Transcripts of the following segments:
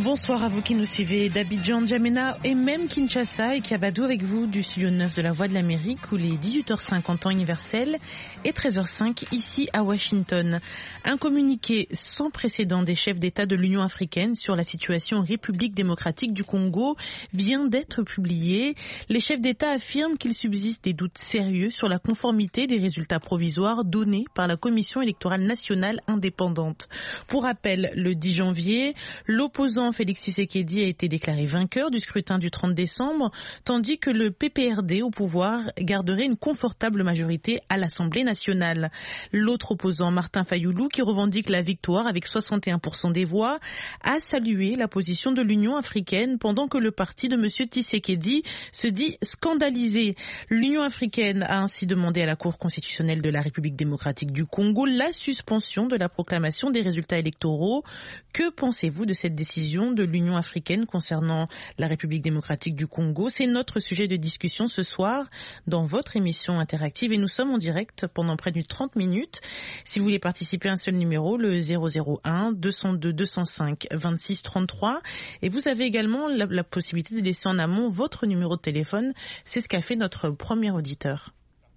Bonsoir à vous qui nous suivez d'Abidjan, N'Djamena et même Kinshasa, et Kiabadou avec vous du studio 9 de la Voix de l'Amérique où les 18h05 en temps universel et 13h05 ici à Washington. Un communiqué sans précédent des chefs d'État de l'Union africaine sur la situation en République démocratique du Congo vient d'être publié. Les chefs d'État affirment qu'il subsiste des doutes sérieux sur la conformité des résultats provisoires donnés par la Commission électorale nationale indépendante. Pour rappel, le 10 janvier, l'opposant Félix Tshisekedi a été déclaré vainqueur du scrutin du 30 décembre, tandis que le PPRD au pouvoir garderait une confortable majorité à l'Assemblée nationale. L'autre opposant, Martin Fayoulou, qui revendique la victoire avec 61% des voix, a salué la position de l'Union africaine pendant que le parti de M. Tshisekedi se dit scandalisé. L'Union africaine a ainsi demandé à la Cour constitutionnelle de la République démocratique du Congo la suspension de la proclamation des résultats électoraux. Que pensez-vous de cette décision de l'Union africaine concernant la République démocratique du Congo? C'est notre sujet de discussion ce soir dans votre émission interactive et nous sommes en direct pendant près de 30 minutes. Si vous voulez participer à un seul numéro, le 001 202 205 26 33, et vous avez également la possibilité de laisser en amont votre numéro de téléphone. C'est ce qu'a fait notre premier auditeur,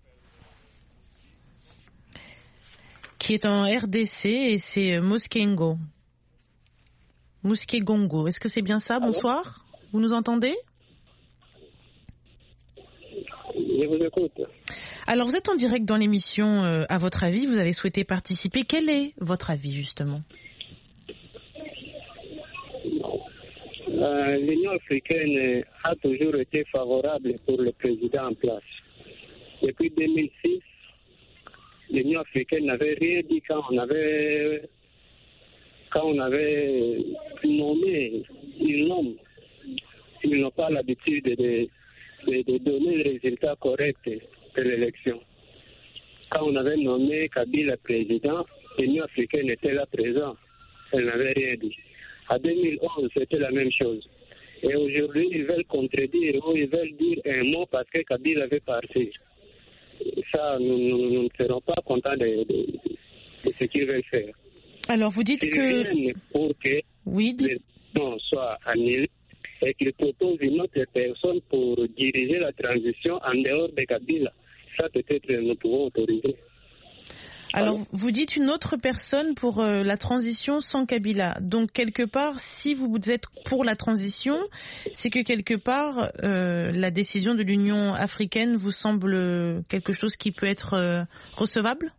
qui est en RDC, et c'est Moskengo. Mouskegongo, est-ce que c'est bien ça? Bonsoir, vous nous entendez? Je vous écoute. Alors vous êtes en direct dans l'émission, à votre avis, vous avez souhaité participer. Quel est votre avis justement? L'Union africaine a toujours été favorable pour le président en place. Depuis 2006, l'Union africaine n'avait rien dit quand on avait nommé un homme. Ils n'ont pas l'habitude de donner le résultat correct de l'élection. Quand on avait nommé Kabila président, l'Union africaine était là présent. Elle n'avait rien dit. En 2011, c'était la même chose. Et aujourd'hui, ils veulent contredire ou ils veulent dire un mot parce que Kabila veut partir. Ça, nous ne serons pas contents de ce qu'ils veulent faire. Alors, vous dites que... Pour que oui, l'élection soit annulée et qu'ils proposent une autre personne pour diriger la transition en dehors de Kabila. Ça, peut-être, nous pouvons autoriser. Alors, vous dites une autre personne pour la transition sans Kabila. Donc, quelque part, si vous êtes pour la transition, c'est que quelque part, la décision de l'Union africaine vous semble quelque chose qui peut être recevable?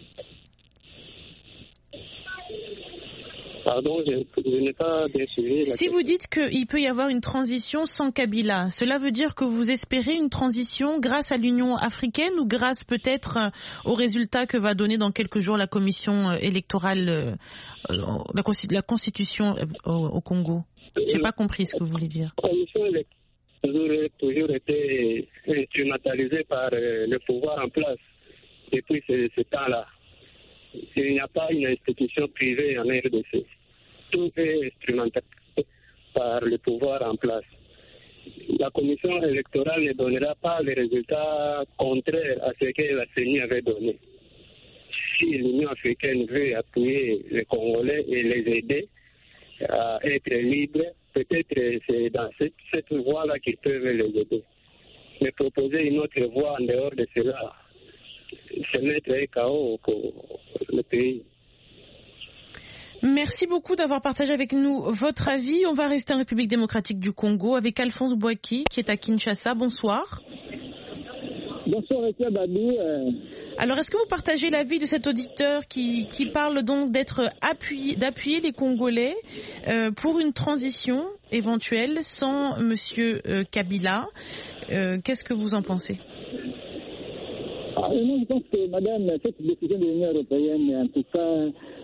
Pardon, je n'ai pas bien suivi. Si vous dites qu'il peut y avoir une transition sans Kabila, cela veut dire que vous espérez une transition grâce à l'Union africaine ou grâce peut-être aux résultats que va donner dans quelques jours la commission électorale, la constitution au Congo? Je n'ai pas compris ce que vous voulez dire. La commission électorale a toujours été instrumentalisée par le pouvoir en place depuis ce temps-là. Il n'y a pas une institution privée en RDC. Tout est instrumentalisé par le pouvoir en place. La commission électorale ne donnera pas les résultats contraires à ce que la CENI avait donné. Si l'Union africaine veut appuyer les Congolais et les aider à être libres, peut-être c'est dans cette voie-là qu'ils peuvent les aider. Mais proposer une autre voie en dehors de cela, c'est mettre un chaos pour le pays. Merci beaucoup d'avoir partagé avec nous votre avis. On va rester en République démocratique du Congo avec Alphonse Bouaki qui est à Kinshasa. Bonsoir. Bonsoir, Kiabadou. Alors, est-ce que vous partagez l'avis de cet auditeur qui parle donc d'appuyer les Congolais pour une transition éventuelle sans Monsieur Kabila? Qu'est-ce que vous en pensez? Moi, je pense que, madame, cette décision de l'Union européenne, en tout cas,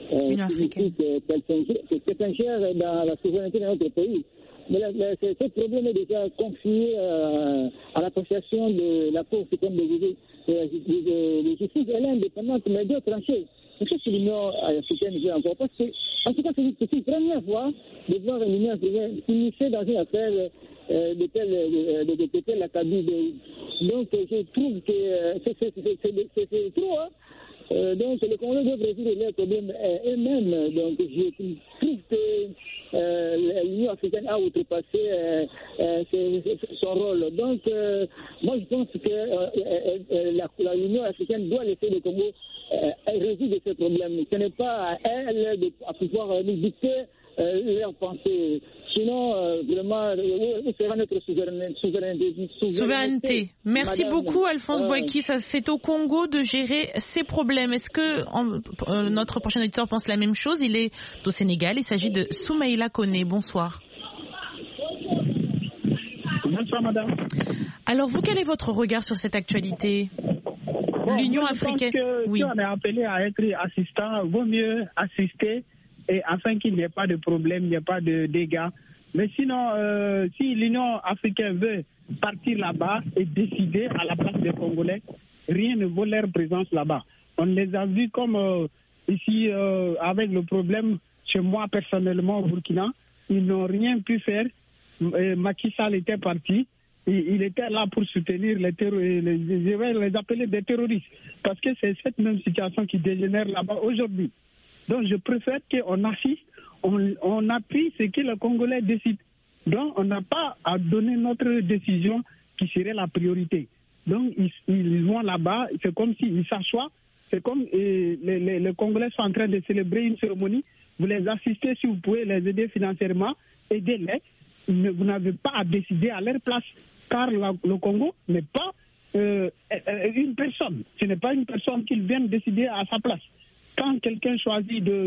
c'est sincère dans la souveraineté de notre pays. Mais ce problème est déjà confié à l'appréciation de la Cour suprême de justice. Elle est indépendante, mais doit trancher. C'est ce que l'Union africaine veut encore. Parce que, en tout cas, c'est une première fois de voir l'Union africaine s'immiscer dans une affaire de telle acabit. Donc, je trouve que c'est trop. Hein. Donc, les Congolais doivent résoudre leurs problèmes eux-mêmes. Donc, je trouve que l'Union africaine a outrepassé son rôle. Donc, moi, je pense que l'Union africaine doit laisser le Congo résoudre ces problèmes. Ce n'est pas à elle de pouvoir nous dicter leurs pensées. Sinon, vraiment, où sera notre souveraineté. Merci beaucoup, Alphonse Boaky. C'est au Congo de gérer ces problèmes. Est-ce que notre prochain auditeur pense la même chose? Il est au Sénégal. Il s'agit de Soumaïla Koné. Bonsoir. Bonsoir, madame. Alors, vous, quel est votre regard sur cette actualité? L'Union africaine. Oui. Si on est appelé à être assistant, vaut mieux assister et afin qu'il n'y ait pas de problème, il n'y ait pas de dégâts. Mais sinon, si l'Union africaine veut partir là-bas et décider à la place des Congolais, rien ne vaut leur présence là-bas. On les a vus comme ici, avec le problème, chez moi personnellement au Burkina, ils n'ont rien pu faire. Macky Sall était parti. Il était là pour soutenir je vais les appeler des terroristes. Parce que c'est cette même situation qui dégénère là-bas aujourd'hui. Donc je préfère qu'on assiste, on appuie ce que les Congolais décident. Donc on n'a pas à donner notre décision qui serait la priorité. Donc ils vont là-bas, c'est comme s'ils s'assoient, c'est comme les Congolais sont en train de célébrer une cérémonie. Vous les assistez si vous pouvez les aider financièrement, aidez-les. Vous n'avez pas à décider à leur place, car le Congo n'est pas une personne. Ce n'est pas une personne qu'ils viennent décider à sa place. Quand quelqu'un choisit de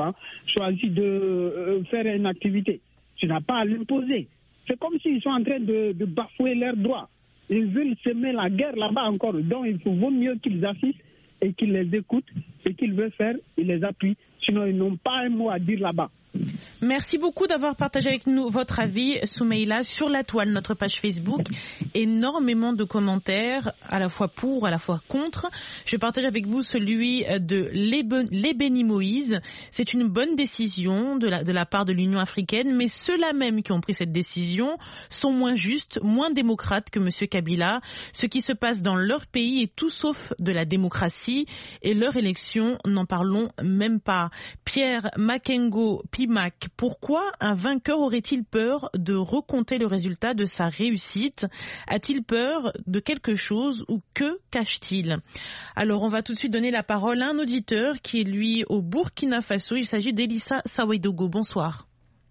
faire une activité, tu n'as pas à l'imposer. C'est comme s'ils sont en train de bafouer leurs droits. Ils veulent semer la guerre là-bas encore. Donc il vaut mieux qu'ils assistent et qu'ils les écoutent. Ce qu'ils veulent faire, ils les appuient. Sinon, ils n'ont pas un mot à dire là-bas. Merci beaucoup d'avoir partagé avec nous votre avis, Soumaïla, sur la toile, notre page Facebook. Énormément de commentaires, à la fois pour, à la fois contre. Je partage avec vous celui de Lébéni Moïse. C'est une bonne décision de la part de l'Union africaine, mais ceux-là même qui ont pris cette décision sont moins justes, moins démocrates que M. Kabila. Ce qui se passe dans leur pays est tout sauf de la démocratie et leur élection, n'en parlons même pas. Pierre Makengo Pimac, pourquoi un vainqueur aurait-il peur de recompter le résultat de sa réussite? A-t-il peur de quelque chose ou que cache-t-il? Alors on va tout de suite donner la parole à un auditeur qui est lui au Burkina Faso. Il s'agit d'Elissa Sawedogo. Bonsoir.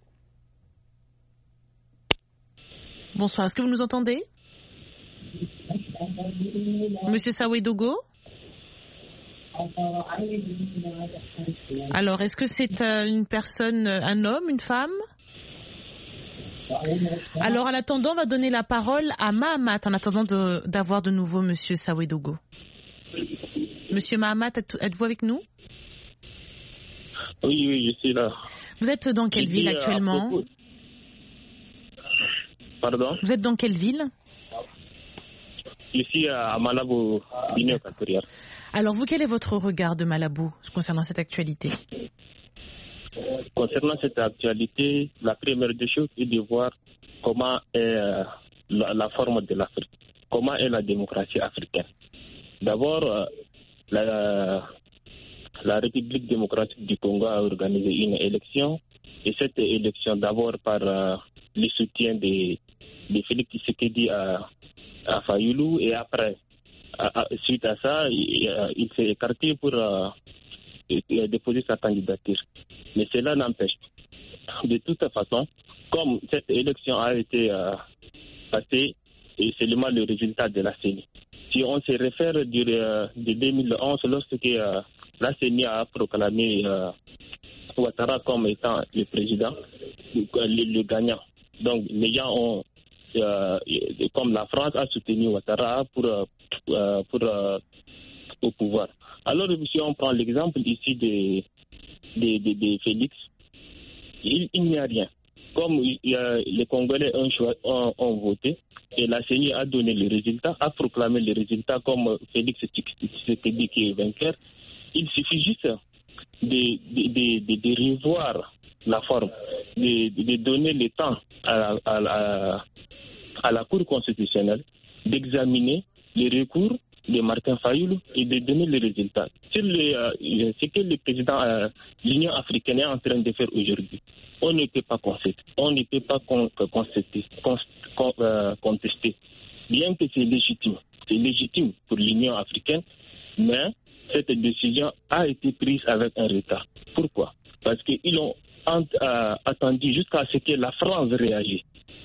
Bonsoir, est-ce que vous nous entendez? Monsieur Sawedogo? Alors, est-ce que c'est une personne, un homme, une femme? Alors, en attendant, on va donner la parole à Mahamat, en attendant d'avoir de nouveau Monsieur Sawedogo. Monsieur Mahamat, êtes-vous avec nous? Oui, je suis là. Vous êtes dans quelle ville actuellement? Pardon? Vous êtes dans quelle ville? Je suis à Malabo, Guinée équatoriale. Alors vous, quel est votre regard de Malabo concernant cette actualité? Concernant cette actualité, la première des choses est de voir comment est la forme de l'Afrique, comment est la démocratie africaine. D'abord, la République démocratique du Congo a organisé une élection, et cette élection, d'abord par le soutien de Félix Tshisekedi à Fayoulou, et après, suite à ça, il s'est écarté pour déposer sa candidature. Mais cela n'empêche. De toute façon, comme cette élection a été passée, et c'est seulement le résultat de la CENI. Si on se réfère de 2011, lorsque la CENI a proclamé Ouattara comme étant le président, le gagnant. Donc les gens ont comme la France a soutenu Ouattara au pouvoir. Alors si on prend l'exemple ici de Félix, il n'y a rien. Comme les Congolais ont voté et la CENI a donné les résultats, a proclamé les résultats comme Félix Tshisekedi qui est vainqueur, il suffit juste de revoir la forme, de donner le temps à la Cour constitutionnelle d'examiner les recours de Martin Fayoulou et de donner les résultats. ce que le président l'Union africaine est en train de faire aujourd'hui, on ne peut pas contester. Bien que c'est légitime pour l'Union africaine, mais cette décision a été prise avec un retard. Pourquoi? Parce qu'ils ont attendu jusqu'à ce que la France réagisse.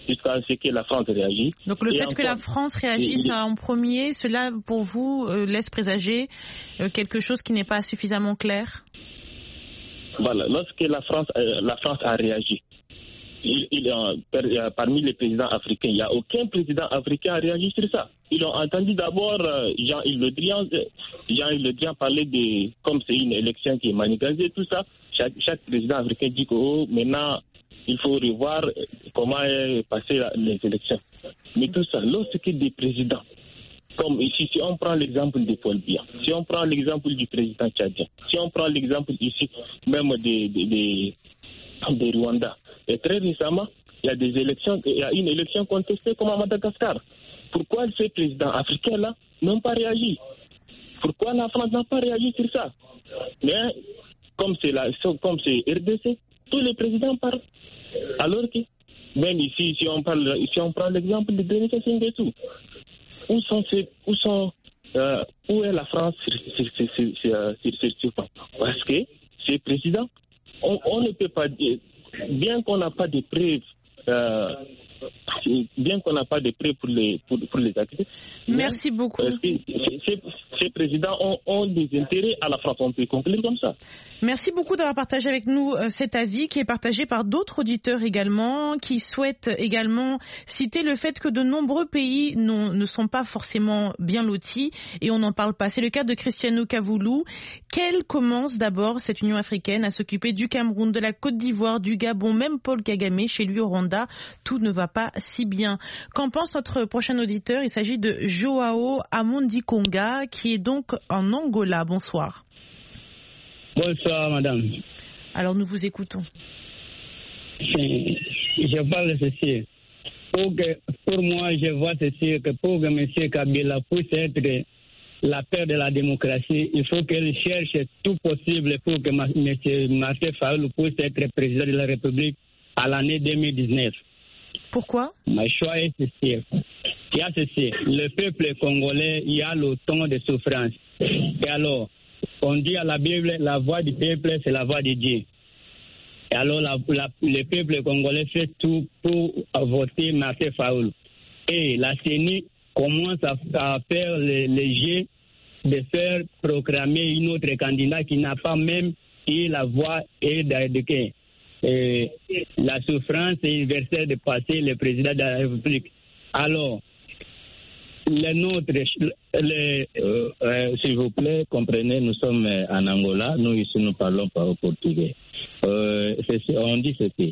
Donc le fait que la France réagisse en premier, cela pour vous laisse présager quelque chose qui n'est pas suffisamment clair? Voilà, lorsque la France a réagi, parmi les présidents africains, il n'y a aucun président africain a réagi sur ça. Ils ont entendu d'abord Jean-Yves Le Drian parler de, comme c'est une élection qui est manigancée, tout ça. Chaque président africain dit que maintenant, il faut revoir comment est passé les élections. Mais tout ça, lorsque des présidents, comme ici, si on prend l'exemple de Paul Biya, si on prend l'exemple du président tchadien, si on prend l'exemple ici même de Rwanda, et très récemment, il y a une élection contestée comme à Madagascar. Pourquoi ces présidents africains-là n'ont pas réagi? Pourquoi la France n'a pas réagi sur ça? Mais comme c'est RDC, tous les présidents parlent. Alors que, même ici, si on prend l'exemple de Denis Sassou Nguesso, où est la France sur ce point? Parce que ces présidents, on ne peut pas dire, bien qu'on n'a pas de preuves, pour les acquis. Merci beaucoup. Ces présidents ont des intérêts à la France, on peut conclure comme ça. Merci beaucoup d'avoir partagé avec nous cet avis qui est partagé par d'autres auditeurs également, qui souhaitent également citer le fait que de nombreux pays ne sont pas forcément bien lotis et on n'en parle pas. C'est le cas de Cristiano Kavoulou. Qu'elle commence d'abord, cette Union africaine, à s'occuper du Cameroun, de la Côte d'Ivoire, du Gabon, même Paul Kagame, chez lui au Rwanda, tout ne va pas si bien. Qu'en pense notre prochain auditeur? Il s'agit de Joao Amondi Konga, qui est donc en Angola. Bonsoir. Bonsoir, madame. Alors, nous vous écoutons. Je parle de ceci. Pour moi, je vois ceci, que pour que M. Kabila puisse être la paix de la démocratie, il faut qu'elle cherche tout possible pour que M. Martin Fayulu puisse être président de la République à l'année 2019. Pourquoi? Mon choix est ceci. Il y a ceci. Le peuple congolais, il y a le temps de souffrance. Et alors, on dit à la Bible, la voix du peuple, c'est la voix de Dieu. Et alors, le peuple congolais fait tout pour voter Martin Fayulu. Et la CENI commence à faire le jeu de faire proclamer une autre candidat qui n'a pas même eu la voix et la souffrance universelle de passer le président de la République. Alors, s'il vous plaît, comprenez, nous sommes en Angola, nous ici nous parlons pas au portugais. On dit ceci.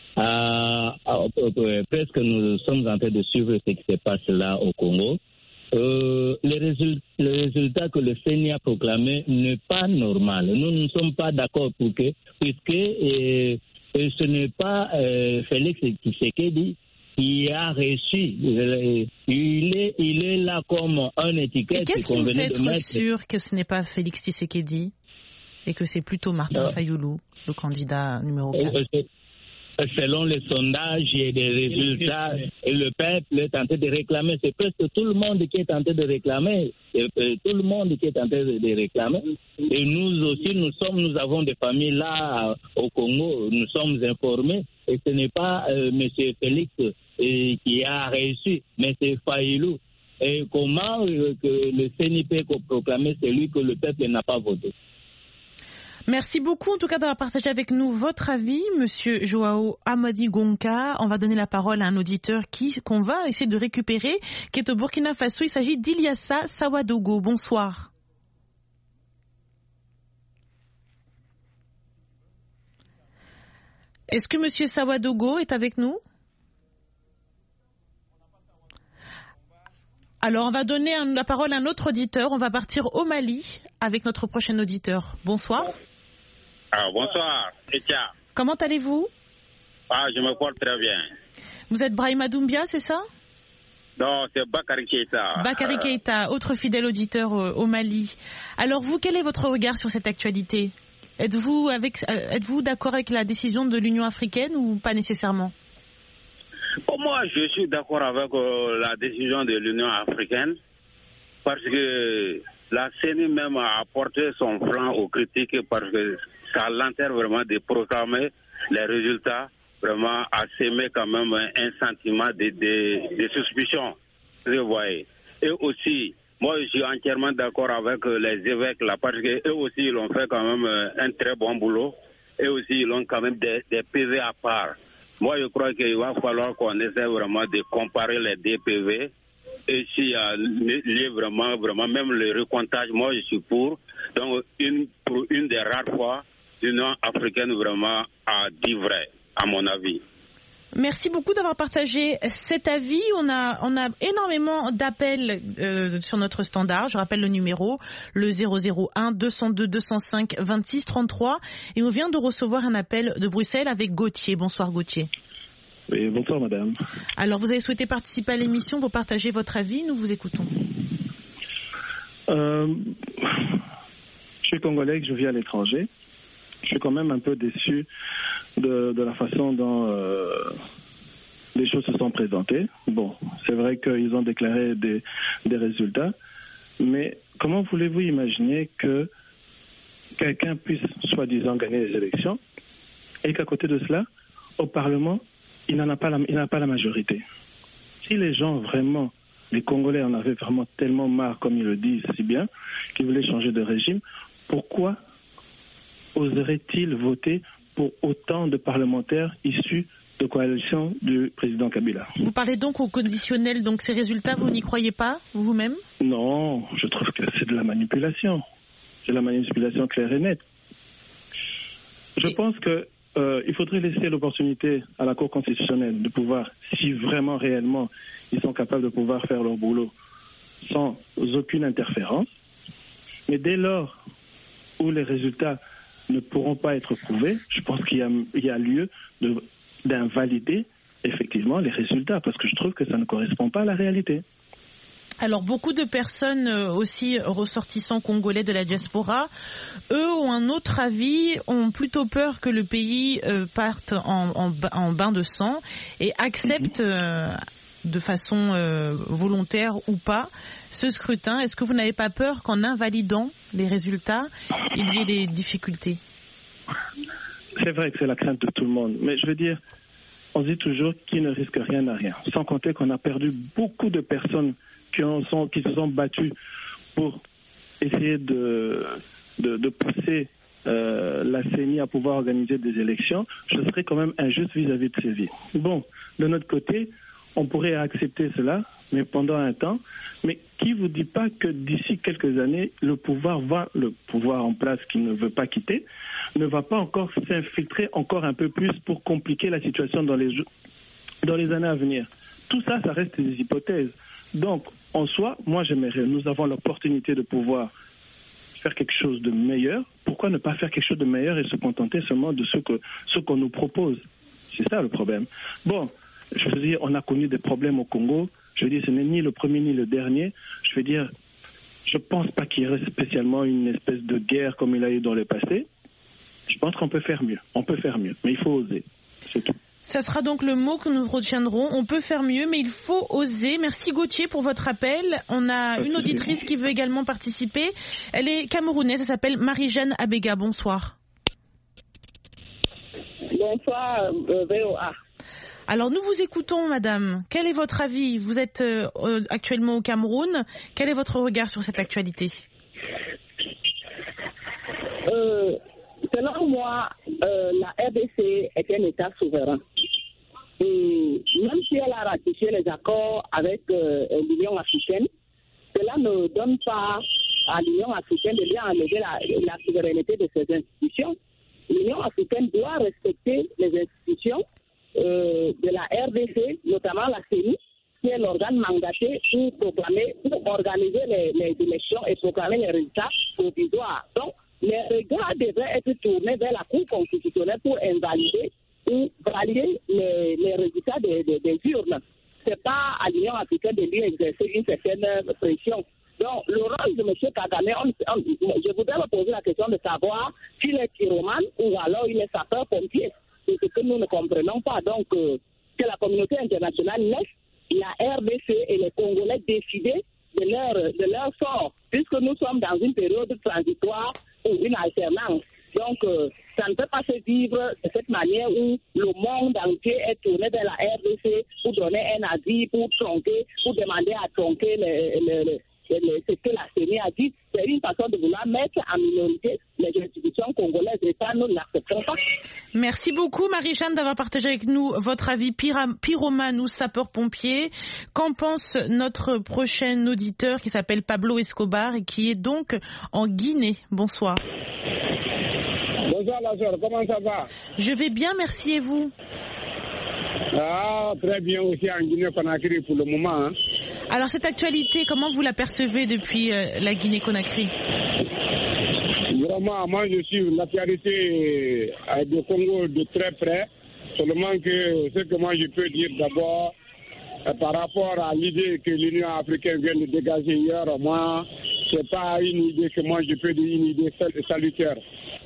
Presque nous sommes en train de suivre ce qui se passe là au Congo. Le résultat que le CENI a proclamé n'est pas normal. Nous ne sommes pas d'accord puisque ce n'est pas Félix Tshisekedi qui a reçu. Il est là comme un étiquette. Et qu'est-ce qui vous fait être sûr que ce n'est pas Félix Tshisekedi et que c'est plutôt Martin Fayulu, le candidat numéro 4? Selon les sondages et les résultats, le peuple est en train de réclamer. C'est presque tout le monde qui est en train de réclamer. Et nous aussi, nous avons des familles là au Congo. Nous sommes informés. Et ce n'est pas M. Félix qui a réussi, mais c'est Fayulu. Et comment que le CENI peut proclamer celui que le peuple n'a pas voté? Merci beaucoup en tout cas d'avoir partagé avec nous votre avis, Monsieur Joao Amondi Konga. On va donner la parole à un auditeur qu'on va essayer de récupérer, qui est au Burkina Faso. Il s'agit d'Iliassa Sawadogo. Bonsoir. Est-ce que Monsieur Sawadogo est avec nous? Alors on va donner la parole à un autre auditeur. On va partir au Mali avec notre prochain auditeur. Bonsoir. Bonsoir, Etia. Comment allez-vous? Je me porte très bien. Vous êtes Brahima Doumbia, c'est ça? Non, c'est Bakary Keïta. Bakary Keïta, autre fidèle auditeur au Mali. Alors vous, quel est votre regard sur cette actualité ? Êtes-vous d'accord avec la décision de l'Union africaine ou pas nécessairement ? Moi, je suis d'accord avec la décision de l'Union africaine parce que la CENI même a apporté son flanc aux critiques parce que ça l'enterre vraiment de proclamer les résultats, vraiment à s'aimer quand même un sentiment de suspicion, vous voyez. Et aussi, moi je suis entièrement d'accord avec les évêques là parce qu'eux aussi ils ont fait quand même un très bon boulot et aussi ils ont quand même des PV à part. Moi je crois qu'il va falloir qu'on essaie vraiment de comparer les deux PV. Et s'il y a lieu vraiment, même le recomptage, moi je suis pour. Donc, pour une des rares fois, l'Union africaine vraiment a dit vrai, à mon avis. Merci beaucoup d'avoir partagé cet avis. On a énormément d'appels sur notre standard. Je rappelle le numéro, le 001 202 205 26 33. Et on vient de recevoir un appel de Bruxelles avec Gauthier. Bonsoir Gauthier. Oui, bonsoir madame. Alors vous avez souhaité participer à l'émission, vous partagez votre avis, nous vous écoutons. Je suis congolais, je vis à l'étranger. Je suis quand même un peu déçu de la façon dont les choses se sont présentées. Bon, c'est vrai qu'ils ont déclaré des résultats, mais comment voulez-vous imaginer que quelqu'un puisse soi-disant gagner les élections et qu'à côté de cela, au Parlement, il n'a pas la majorité. Si les gens vraiment, les Congolais en avaient vraiment tellement marre, comme ils le disent si bien, qu'ils voulaient changer de régime, pourquoi oseraient-ils voter pour autant de parlementaires issus de coalition du président Kabila? Vous parlez donc au conditionnel, donc ces résultats, vous n'y croyez pas, vous-même? Non, je trouve que c'est de la manipulation. C'est de la manipulation claire et nette. Je pense que il faudrait laisser l'opportunité à la Cour constitutionnelle de pouvoir, si vraiment réellement ils sont capables de pouvoir faire leur boulot sans aucune interférence. Mais dès lors où les résultats ne pourront pas être prouvés, je pense qu'il y a lieu d'invalider effectivement les résultats parce que je trouve que ça ne correspond pas à la réalité. Alors beaucoup de personnes aussi ressortissants congolais de la diaspora, eux ont un autre avis, ont plutôt peur que le pays parte en bain de sang et acceptent de façon volontaire ou pas ce scrutin. Est-ce que vous n'avez pas peur qu'en invalidant les résultats, il y ait des difficultés? C'est vrai que c'est la crainte de tout le monde, mais je veux dire, on dit toujours qui ne risque rien n'a rien. Sans compter qu'on a perdu beaucoup de personnes qui se sont battus pour essayer de pousser la CENI à pouvoir organiser des élections, ce serait quand même injuste vis-à-vis de ces vies. Bon, de notre côté, on pourrait accepter cela, mais pendant un temps. Mais qui vous dit pas que d'ici quelques années, le pouvoir en place qui ne veut pas quitter, ne va pas encore s'infiltrer encore un peu plus pour compliquer la situation dans les années à venir. Tout ça, ça reste des hypothèses. Donc, en soi, moi j'aimerais, nous avons l'opportunité de pouvoir faire quelque chose de meilleur. Pourquoi ne pas faire quelque chose de meilleur et se contenter seulement de ce qu'on nous propose? C'est ça le problème. Bon, je veux dire, on a connu des problèmes au Congo. Je veux dire, ce n'est ni le premier ni le dernier. Je veux dire, je ne pense pas qu'il y ait spécialement une espèce de guerre comme il a eu dans le passé. Je pense qu'on peut faire mieux. On peut faire mieux, mais il faut oser. C'est tout. Ça sera donc le mot que nous retiendrons. On peut faire mieux, mais il faut oser. Merci Gauthier pour votre appel. On a une auditrice qui veut également participer. Elle est camerounaise, elle s'appelle Marie-Jeanne Abega. Bonsoir. Bonsoir, VOA. Alors nous vous écoutons, madame. Quel est votre avis? Vous êtes actuellement au Cameroun. Quel est votre regard sur cette actualité? Selon moi, la RDC est un État souverain. Et même si elle a ratifié les accords avec l'Union africaine, cela ne donne pas à l'Union africaine de bien enlever la souveraineté de ses institutions. L'Union africaine doit respecter les institutions de la RDC, notamment la CENI, qui est l'organe mandaté pour organiser les élections et proclamer les résultats provisoires. Donc, les regards devraient être tournés vers la Cour constitutionnelle pour invalider ou valider les résultats des urnes. c'est pas à l'Union africaine de lui exercer une certaine pression. Donc, le rôle de M. Kagame, je voudrais me poser la question de savoir s'il est pyromane ou alors il est sapeur-pompier. C'est ce que nous ne comprenons pas. Donc, que la communauté internationale laisse la RDC et les Congolais décider de leur sort, puisque nous sommes dans une période transitoire ou une alternance. Donc, ça ne peut pas se vivre de cette manière où le monde entier est tourné vers la RDC pour donner un avis, pour demander à tronquer ce que la CENI a dit. C'est une façon de vouloir mettre en minorité les institutions congolaises. Et ça, nous ne l'acceptons pas. Merci beaucoup, Marie-Jeanne, d'avoir partagé avec nous votre avis pyromane ou sapeur-pompier. Qu'en pense notre prochain auditeur qui s'appelle Pablo Escobar et qui est donc en Guinée? Bonsoir. Bonsoir, la sœur. Comment ça va? Je vais bien, merci, et vous? Ah, très bien aussi en Guinée-Conakry pour le moment. Hein. Alors, cette actualité, comment vous la percevez depuis la Guinée-Conakry? Vraiment, moi, je suis l'actualité du Congo de très près. Seulement que ce que moi, je peux dire d'abord, par rapport à l'idée que l'Union africaine vient de dégager hier, moi, c'est pas une idée que moi, je peux dire une idée salutaire.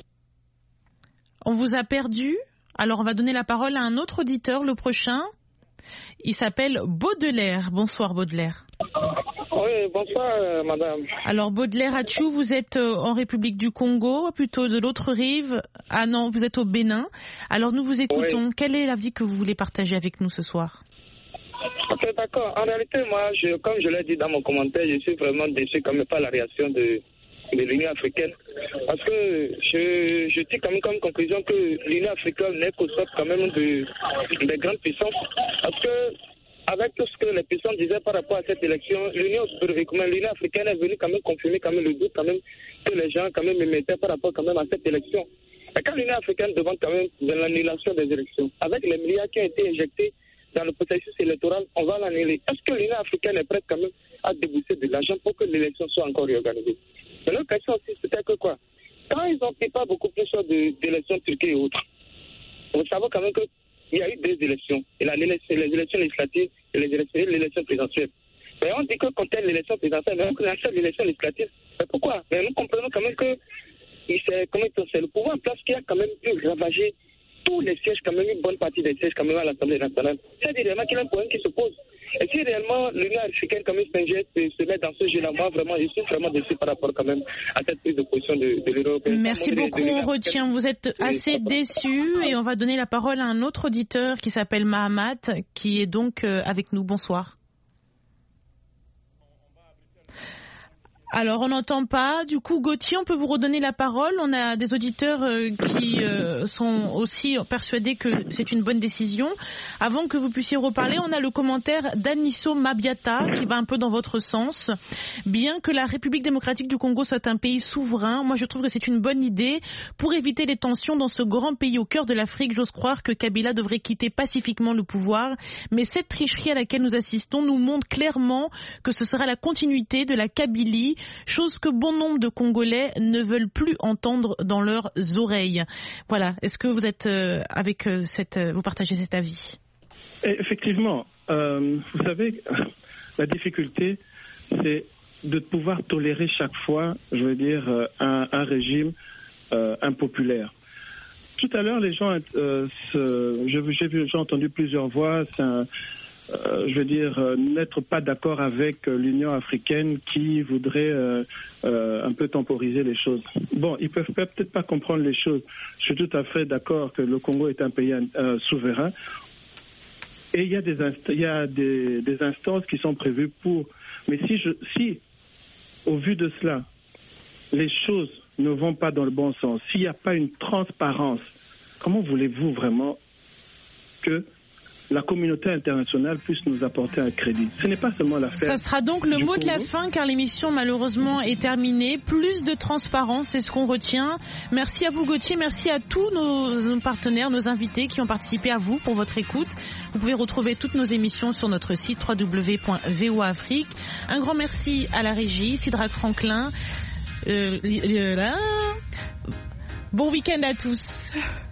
On vous a perdu. Alors, on va donner la parole à un autre auditeur, le prochain. Il s'appelle Baudelaire. Bonsoir, Baudelaire. Oui, bonsoir, madame. Alors, Baudelaire Atchou, vous êtes en République du Congo, plutôt de l'autre rive. Ah non, vous êtes au Bénin. Alors, nous vous écoutons. Oui. Quel est l'avis que vous voulez partager avec nous ce soir? Ok, d'accord. En réalité, moi, comme je l'ai dit dans mon commentaire, je suis vraiment déçu quand même par la réaction de l'Union africaine, parce que je tire quand même comme conclusion que l'Union africaine n'est qu'au sorte quand même des grandes puissances, parce que avec tout ce que les puissances disaient par rapport à cette élection, l'Union africaine est venue quand même confirmer quand même le doute quand même que les gens quand même émettaient par rapport quand même à cette élection. Et quand l'Union africaine demande quand même de l'annulation des élections, avec les milliards qui ont été injectés dans le processus électoral, on va l'annuler. Est-ce que l'Union africaine est prête quand même à débourser de l'argent pour que l'élection soit encore réorganisée? Mais l'autre question aussi, c'était que quoi? Quand ils n'ont pas beaucoup plus d'élections turques et autres, vous savez quand même qu'il y a eu 2 élections, et les élections législatives et l'élection présidentielle. Mais on dit que quand il y a l'élection présidentielle, mais on connaît l'élection législative. Mais pourquoi? Mais nous comprenons quand même que c'est le pouvoir en place qui a quand même pu ravager tous les sièges, quand même une bonne partie des sièges quand même à l'Assemblée nationale. C'est-à-dire réellement qu'il y a un problème qui se pose. Et si réellement l'Union africaine comme se met dans ce jeu-là, moi vraiment, je suis vraiment déçu par rapport quand même à cette prise de position de l'Europe. Merci beaucoup, on retient. Vous êtes assez déçus et on va donner la parole à un autre auditeur qui s'appelle Mahamat, qui est donc avec nous. Bonsoir. Alors, on n'entend pas. Du coup, Gauthier, on peut vous redonner la parole. On a des auditeurs qui sont aussi persuadés que c'est une bonne décision. Avant que vous puissiez reparler, on a le commentaire d'Anisso Mabiata qui va un peu dans votre sens. Bien que la République démocratique du Congo soit un pays souverain, moi je trouve que c'est une bonne idée. Pour éviter les tensions dans ce grand pays au cœur de l'Afrique, j'ose croire que Kabila devrait quitter pacifiquement le pouvoir. Mais cette tricherie à laquelle nous assistons nous montre clairement que ce sera la continuité de la Kabylie, chose que bon nombre de Congolais ne veulent plus entendre dans leurs oreilles. Voilà. Est-ce que vous êtes vous partagez cet avis? Effectivement. Vous savez, la difficulté, c'est de pouvoir tolérer chaque fois, je veux dire, un régime impopulaire. Tout à l'heure, les gens, j'ai entendu plusieurs voix. Je veux dire, n'être pas d'accord avec l'Union africaine qui voudrait un peu temporiser les choses. Bon, ils peuvent peut-être pas comprendre les choses. Je suis tout à fait d'accord que le Congo est un pays souverain. Et il y a des instances qui sont prévues pour. Mais si, au vu de cela, les choses ne vont pas dans le bon sens, s'il n'y a pas une transparence, comment voulez-vous vraiment que la communauté internationale puisse nous apporter un crédit? Ce n'est pas seulement l'affaire. Ça sera donc le mot de la fin, car l'émission malheureusement est terminée. Plus de transparence, c'est ce qu'on retient. Merci à vous, Gauthier. Merci à tous nos partenaires, nos invités qui ont participé à vous pour votre écoute. Vous pouvez retrouver toutes nos émissions sur notre site www.voaafrique. Un grand merci à la régie, Sidrac Franklin. Bon week-end à tous.